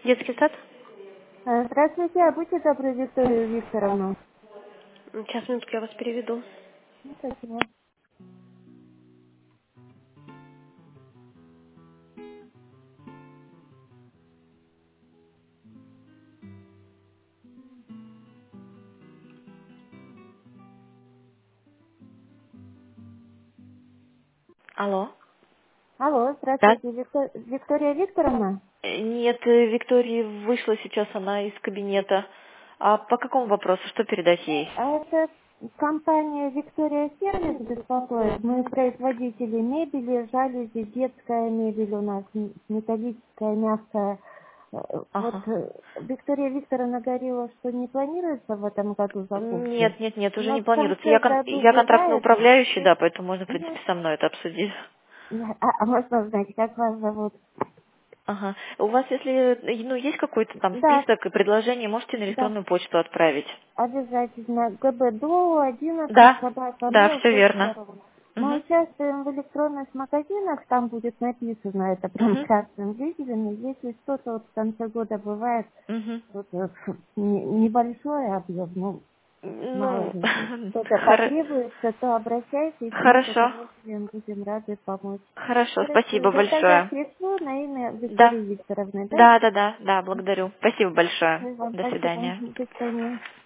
Детский сад? Здравствуйте, а будьте добры, Викторию Викторовну. Сейчас, минутку, я вас переведу. Спасибо. Алло? Алло, Да? здравствуйте, Виктория Викторовна. Нет, Виктория вышла сейчас, она из кабинета. А по какому вопросу? Что передать ей? А это компания Виктория Сервис беспокоит. Мы производители мебели, жалюзи, детская мебель у нас, металлическая, мягкая. Вот Ага. Виктория Викторовна говорила, что не планируется в этом году закупки. Нет, уже Но не в планируется. конце году Я контрактный бывает. управляющий, да, поэтому можно, в принципе, Мгм. со мной это обсудить. А можно узнать, как вас зовут? Ага. У вас, если, есть какой-то там Да, список и предложений, можете на да. электронную почту отправить. Обязательно. ГБДО 11 Да, собака да, mail все точка верно. ру. Мы Угу. участвуем в электронных магазинах, там будет написано это прям Угу. красным выделено. Если что-то вот в конце года бывает, Угу. что-то небольшой объем, ну, мало Ну, ли, что-то хоро- потребуется, то обращайтесь, мы с хорошо. удовольствием будем рады помочь. Хорошо, Хорошо, спасибо я тогда большое. пришлю на имя Да, Виктории Викторовны, да? да, благодарю. Спасибо большое. Вам До спасибо. свидания. До свидания.